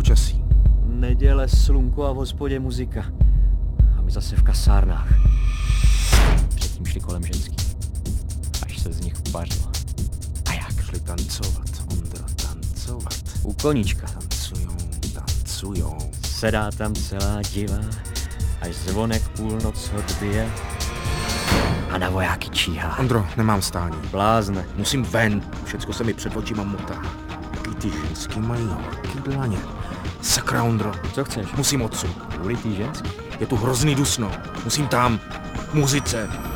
počasí? Neděle, slunko a v hospodě muzika. A my zase v kasárnách. Předtím šli kolem ženský. Až se z nich upařilo. A jak? Šli tancovat, Ondro, tancovat. U koníčka. Tancujou. Sedá tam celá diva, až zvonek půlnoc odbije a na vojáky číhá. Ondro, nemám stání. Blázne. Musím ven. Všecko se mi před očima motá. Jaký ty ženský mají horký dlaně. Sakra, Ondro. Co chceš? Musím odsud. Kvůli tý ženský? Je tu hrozný dusno. Musím tam. Muzice.